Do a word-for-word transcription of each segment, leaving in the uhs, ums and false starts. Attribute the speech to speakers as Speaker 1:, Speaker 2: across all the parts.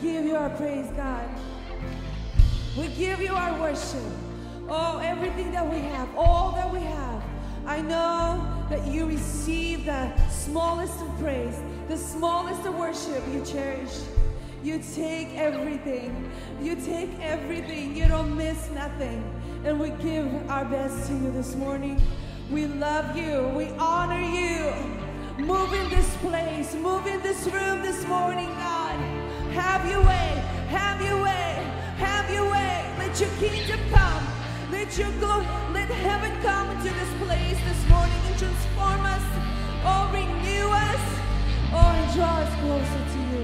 Speaker 1: give you our praise, God. We give you our worship. Oh, everything that we have, all that we have. I know that you receive the smallest of praise, the smallest of worship you cherish. You take everything. You take everything. You don't miss nothing. And we give our best to you this morning. We love you. We honor you. Move in this place. Move in this room this morning, God. Have your way. Have your way. Have your way. Let your kingdom come. Let your glory, let heaven come into this place this morning and transform us. Oh, renew us. Oh, and draw us closer to you.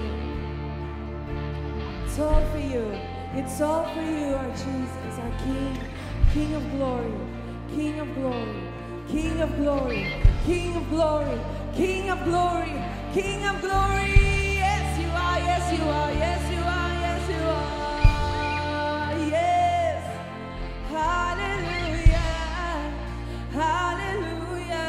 Speaker 1: It's all for you. It's all for you, our Jesus, our King. King of glory. King of glory. King of glory. King of glory. King of glory. King of glory. Yes, you are. Yes, you are. Yes, you are. Yes, you are. Yes. Hallelujah. Hallelujah.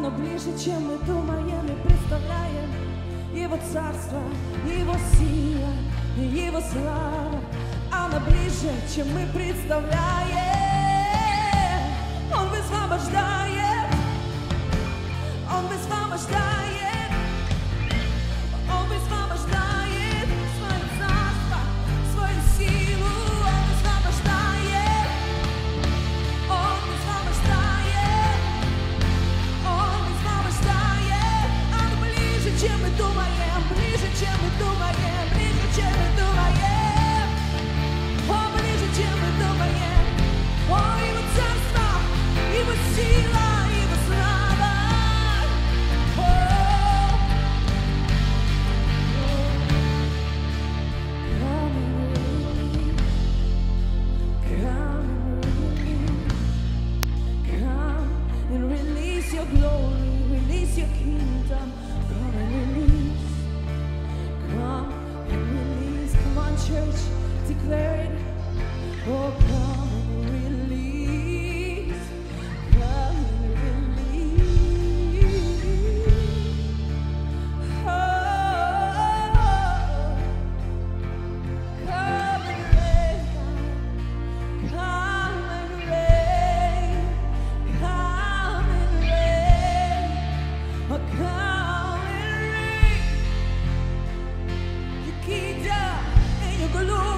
Speaker 1: Оно ближе, чем мы думаем и представляем. Его царство, Его сила, Его слава. Оно ближе, чем мы представляем. Он высвобождает, Он высвобождает, Он высвобождает свое царство, свою силу. Он высвобождает, Он высвобождает, Он высвобождает. Он ближе, чем мы думаем, ближе, чем мы думаем, ближе, чем мы думаем. Он ближе, чем мы думаем. О, Его царство, Его сила, Его слава. Declare it. Oh, come and release. Come and release. Oh, come and rain. Come and rain. Come and rain. Oh, come and rain. Your kingdom and your glory.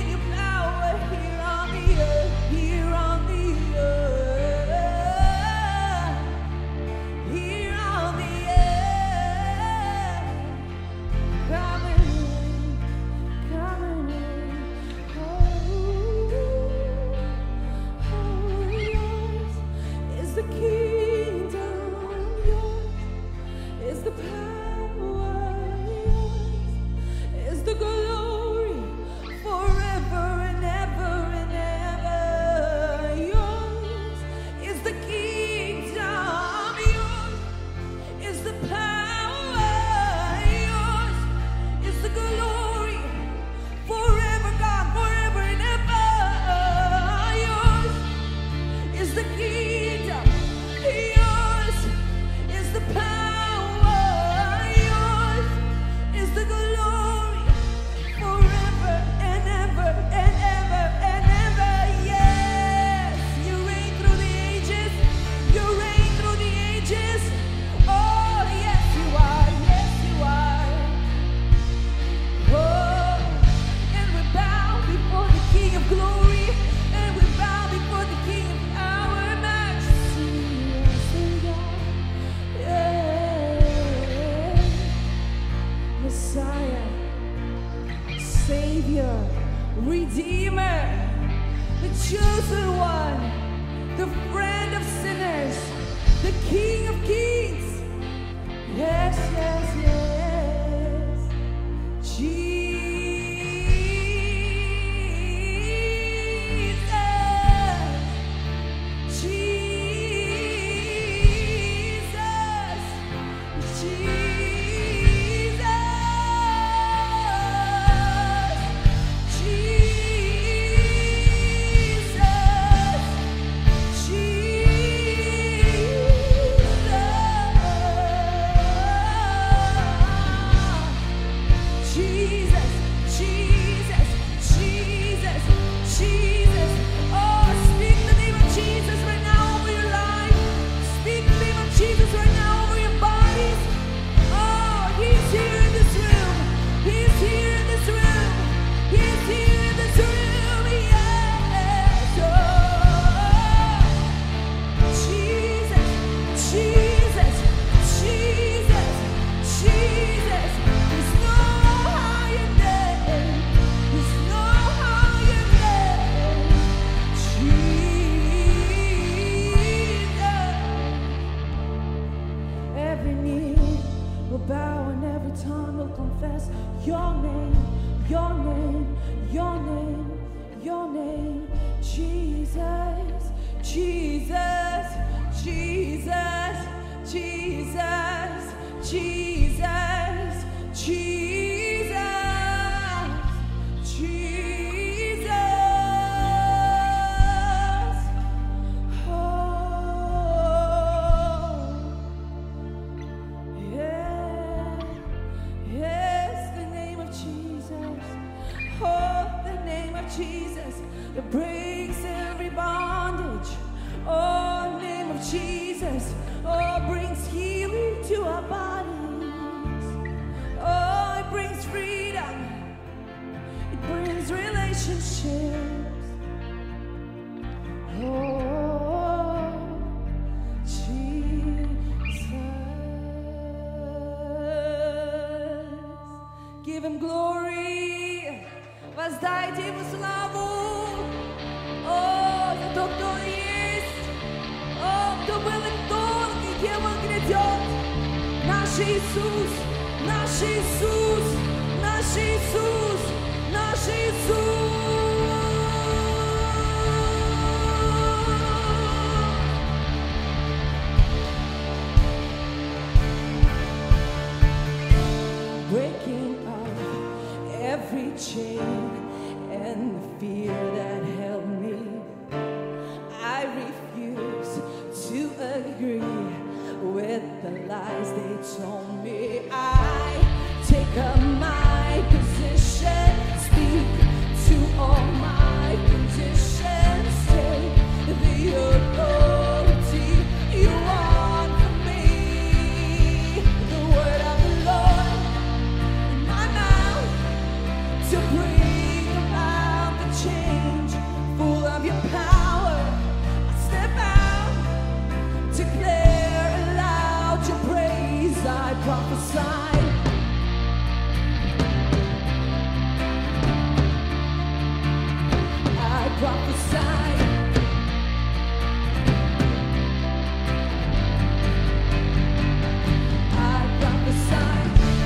Speaker 1: Redeemer, the chosen one, the friend of sinners, the King of kings. Yes, yes, yes. Jesus, Jesus, Jesus. Your name, your name, your name, your name, Jesus, Jesus, Jesus, Jesus, Jesus, Jesus, Jesus. Oh. that breaks every bondage. Oh, the name of Jesus, oh, brings healing to our bodies. Oh, it brings freedom. It brings relationships. Oh, Jesus. Give him glory. Воздайте ему славу. О, за то, кто он есть. О, кто был и кто, и кем он грядет. Наш Иисус, наш Иисус, наш Иисус, наш Иисус. Breaking up every chain and the fear that held me. I refuse to agree with the lies they told me. I take up my position, speak to all my conditions, take the authority you want from me. The word of the Lord in my mouth to bring about the change, full of your power. I step out, declare aloud your praise. I prophesy. I prophesy. I prophesy.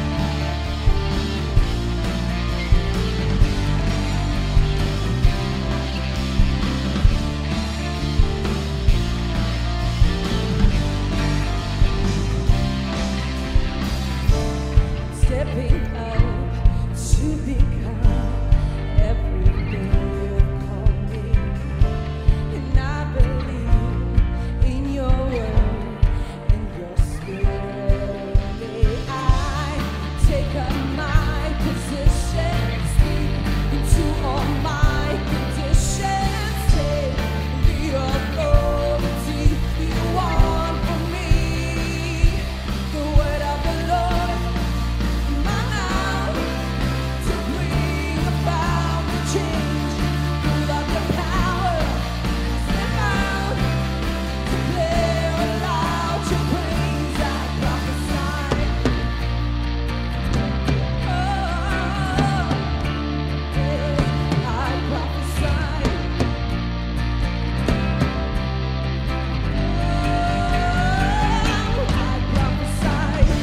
Speaker 1: Stepping up to become everything you've called me. And I believe in your word and your spirit. I take up my position, speak into all my conditions, take the authority you want from me. The word of the Lord in my mouth to bring about the change, full of your power. Step out, declare aloud your praise. I prophesy. Oh, I prophesy. Oh, I prophesy.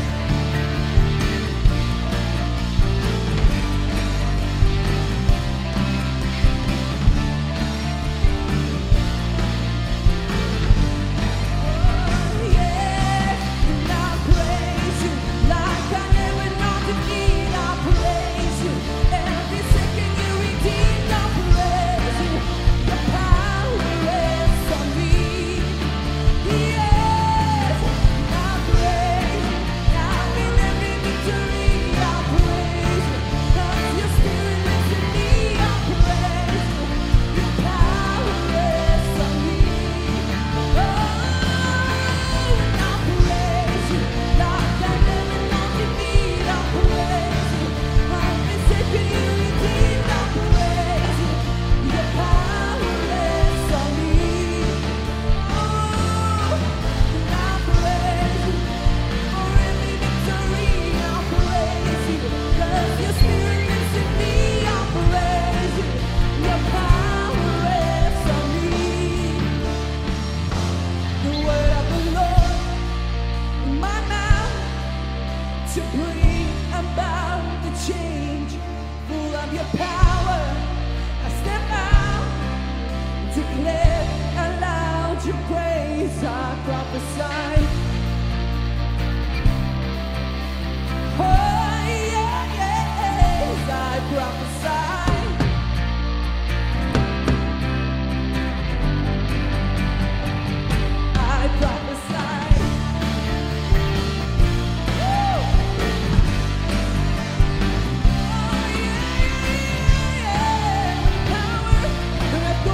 Speaker 1: To bring about the change, full of your power. I step out, declare aloud your praise. I prophesy. Oh yes, I prophesy. I prophesy. Power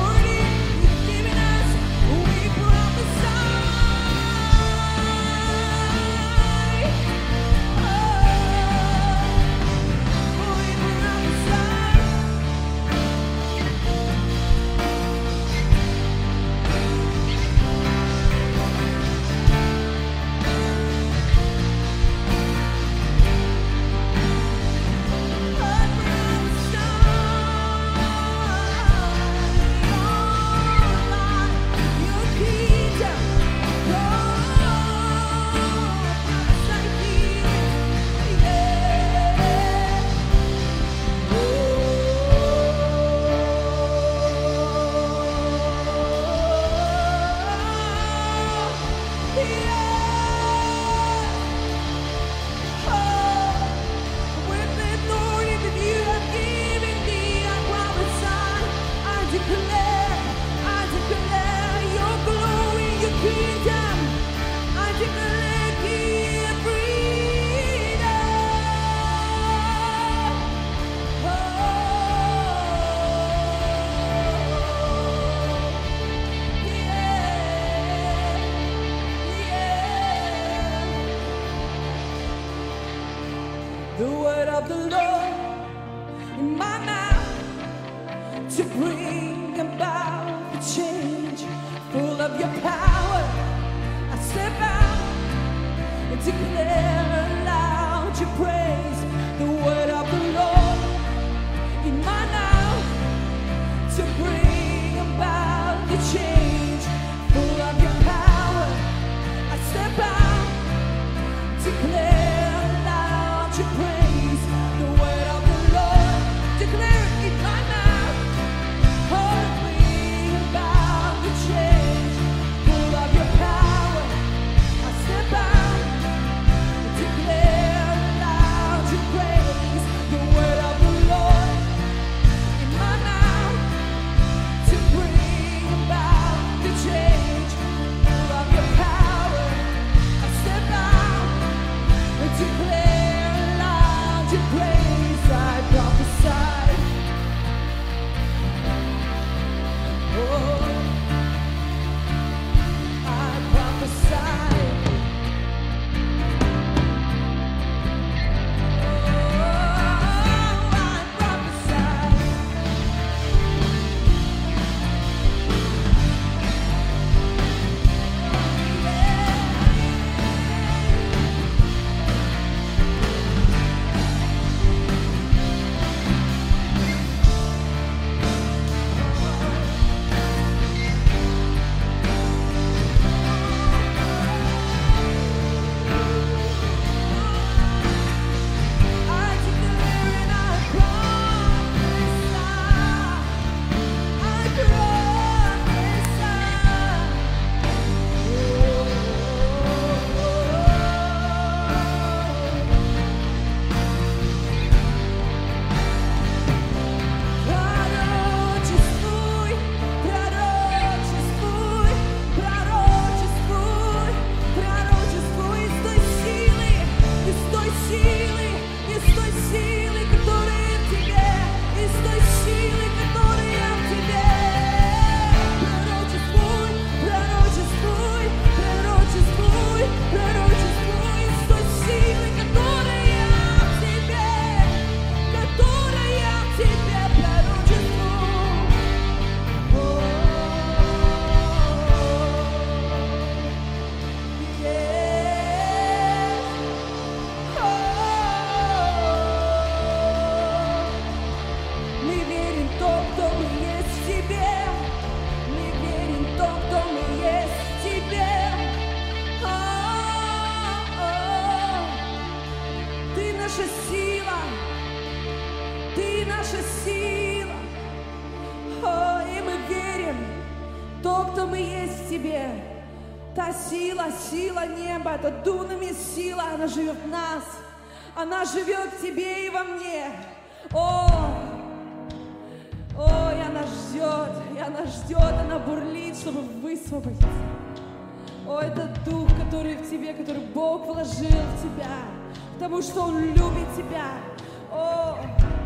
Speaker 1: the word of the Lord in my mouth to bring about the change. Full of your power, I step out and declare aloud your praise. The word of the Lord in my mouth to bring about the change. Full of your power, I step out, declare aloud your praise. The word of the Lord, declare it in my mouth. Oh, bring about the change. Full of your power, I step out, declare aloud your praise. The word of the Lord in my mouth to bring about the change. Full of your power, I step out and declare aloud your praise. I prophesy. Oh, I prophesy. Та сила, сила неба, это дунамис сила, она живет в нас. Она живет в тебе и во мне. О, о, и она ждет, и она ждет, она бурлит, чтобы высвободиться. О, это дух, который в тебе, который Бог вложил в тебя, потому что Он любит тебя. О,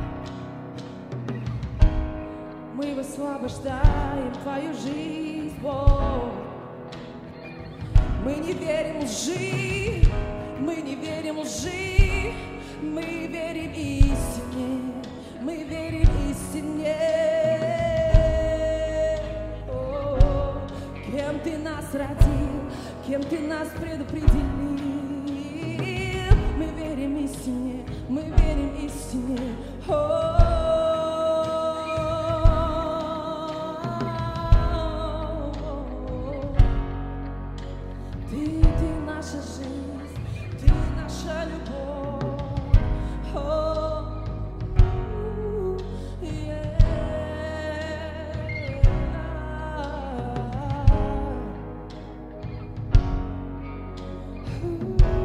Speaker 1: мы высвобождаем твою жизнь, Бог. Мы не верим лжи, мы не верим лжи, мы верим истине, мы верим истине. О, кем ты нас родил, кем ты нас предопределил, мы верим истине, мы верим истине. О, наша жизнь, ты наша любовь. Oh, yeah. Ooh.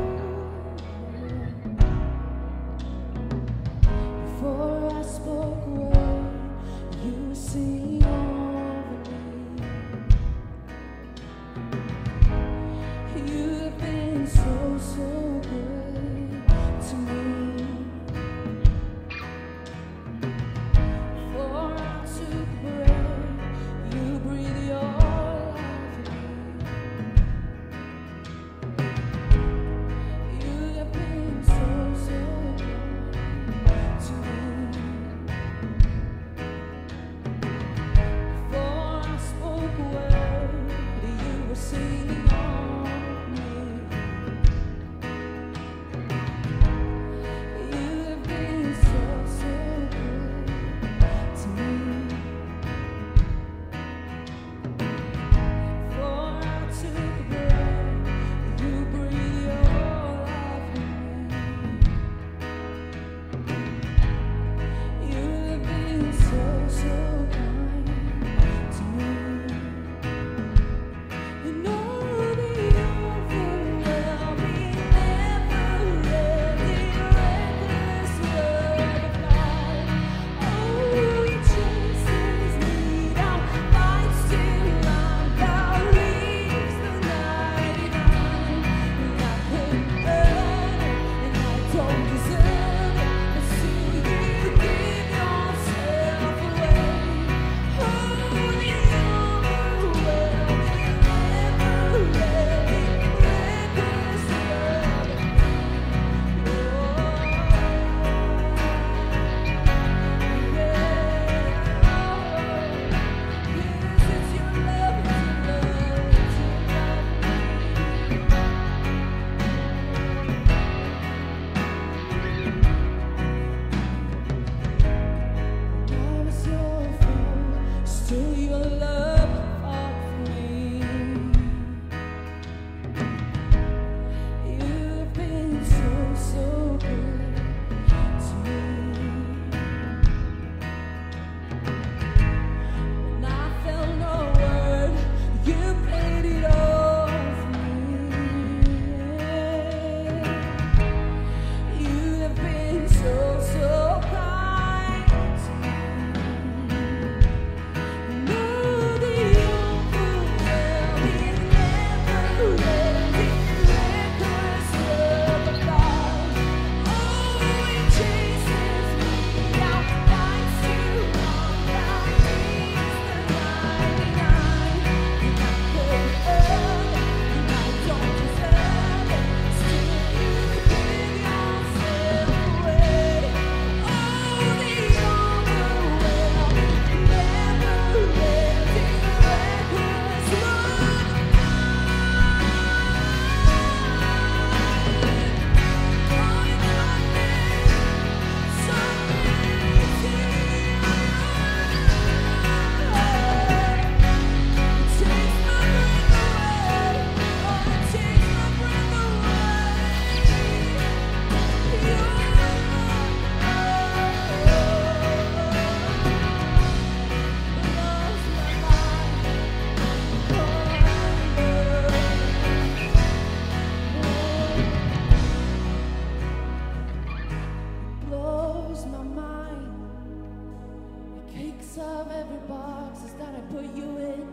Speaker 1: every box that I put you in.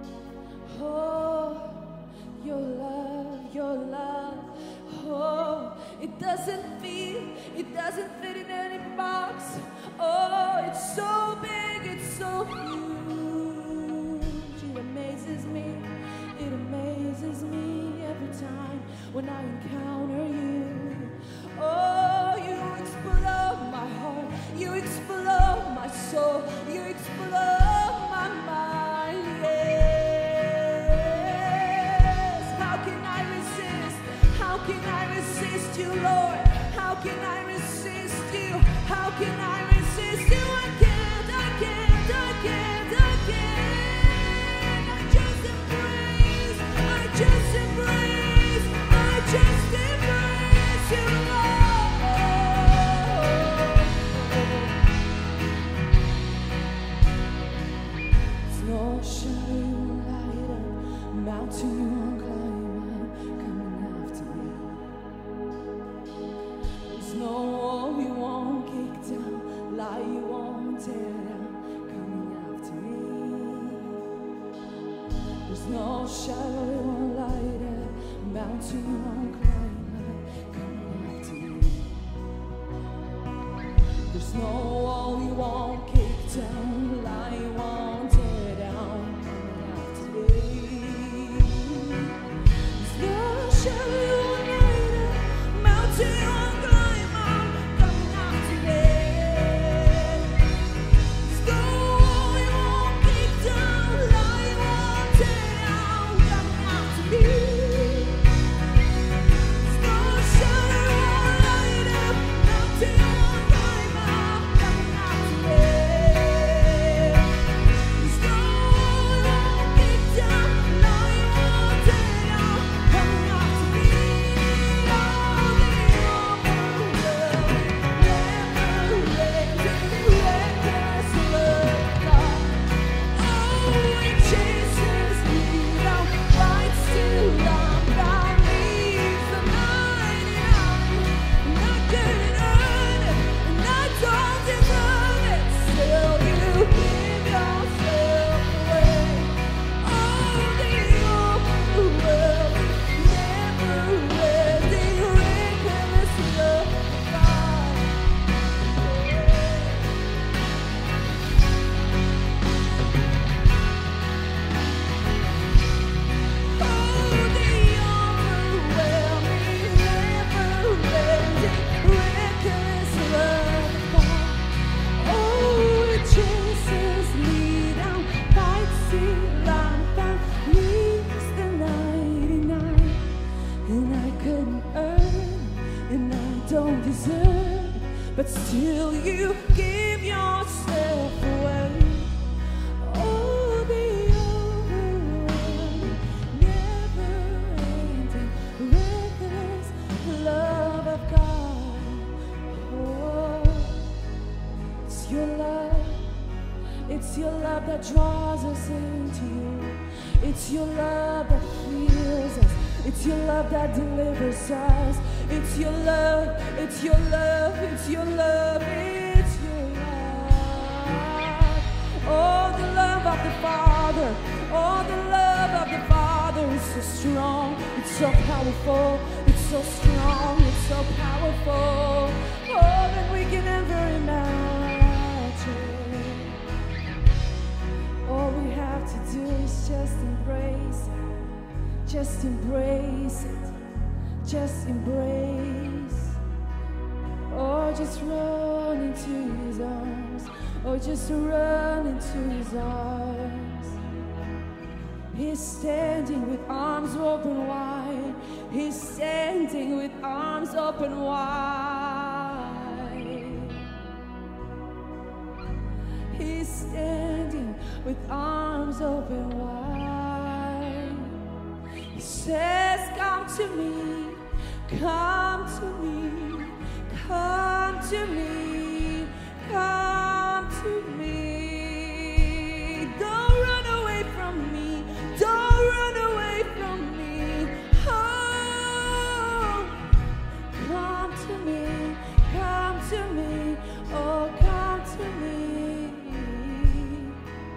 Speaker 1: Oh, your love, your love. Oh, it doesn't fit, it doesn't fit in any box. Oh, it's so big, it's so huge. It amazes me, it amazes me every time when I encounter you. Oh, you explode my heart, you explode my soul, you explode my mind, yes. How can I resist? How can I resist you, Lord? How can I resist you? How can I resist you? I can't, I can't, I can't, I can't. I just embrace, I just embrace, I just embrace you, Lord. There's no shadow you won't light up, mountain you won't climb up, coming after me. There's no wall you won't kick down, lie you won't tear down, coming after me. There's no shadow you won't light up, mountain you won't climb up, coming after me. There's no wall you won't kick down, lie you won't tear down, coming after me. There's no shadow you won't light up, mountain you won't climb up, coming after me. There's no wall you won't kick down, lie you won't tear down, coming after me. There's no shadow you won't light up, mountain you won't climb up, coming after me. There's no wall you won't kick down, lie you won't tear down, coming after me. Oh, the overwhelming, never-ending, reckless love of God. Oh, it chases me down, fights till I'm found, leaves the ninety-nine. And I couldn't earn it, and I don't deserve it. Still, you give yourself away. Oh, the overwhelming, never-ending, reckless love of God. Oh, the overwhelming, never-ending, reckless love of God. Oh, it chases me down, fights till I'm found, leaves the ninety-nine. And I couldn't earn, and I don't deserve, but still you give yourself away. Oh, the overwhelming, never-ending, reckless love of God. Oh, it's your love, it's your love that draws us into you. It's your love that heals us. It's your love that delivers us. It's your love, it's your love, it's your love, it's your love. Oh, the love of the Father, oh, the love of the Father is so strong, it's so powerful, it's so strong, it's so powerful. Oh, that we can never imagine. All we have to do is just embrace it. Just embrace it. Just embrace. Oh, just run into his arms. Oh, just run into his arms. He's standing with arms open wide. He's standing with arms open wide. He's standing with arms open wide. He says, come to me, come to me, come to me, come to me. Don't run away from me, don't run away from me. Oh, come to me, come to me, oh, come to me.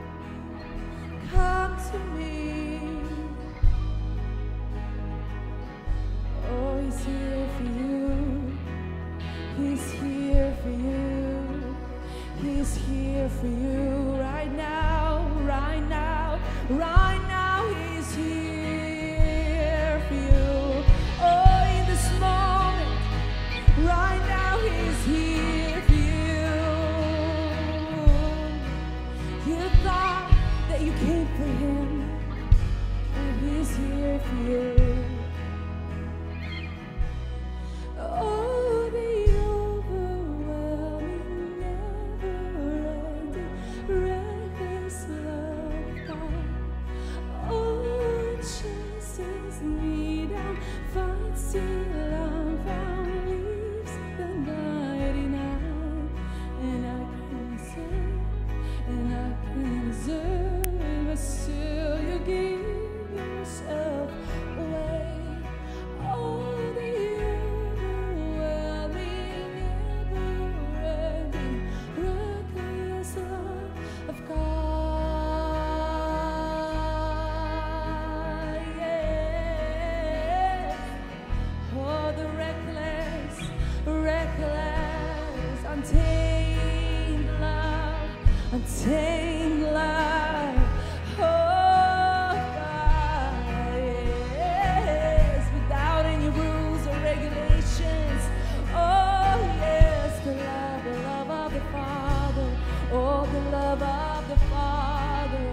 Speaker 1: untamed love, untamed love. Oh God, yes, without any rules or regulations. Oh yes, the love, the love of the Father. Oh, the love of the Father.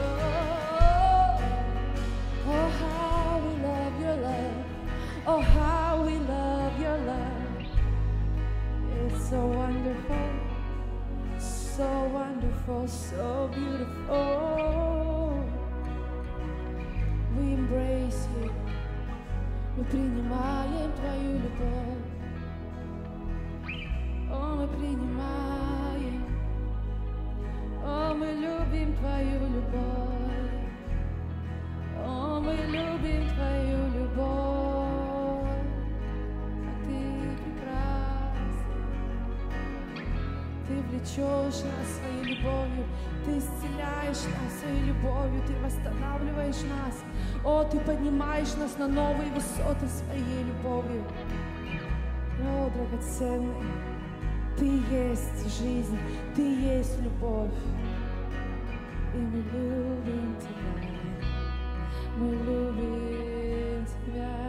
Speaker 1: Oh, oh how we love your love. Oh, how we love your love. It's so wonderful, so wonderful, so beautiful. We embrace you. Мы принимаем твою любовь. О, мы принимаем. О, мы любим твою любовь. О, мы любим твою любовь. Ты прекрасен. Ты влечешь нас своей любовью. Ты исцеляешь нас своей любовью. Ты восстанавливаешь нас. О, ты поднимаешь нас на новые высоты своей любовью. О, драгоценный. Ты есть жизнь, Ты есть любовь. И мы любим Тебя, мы любим Тебя.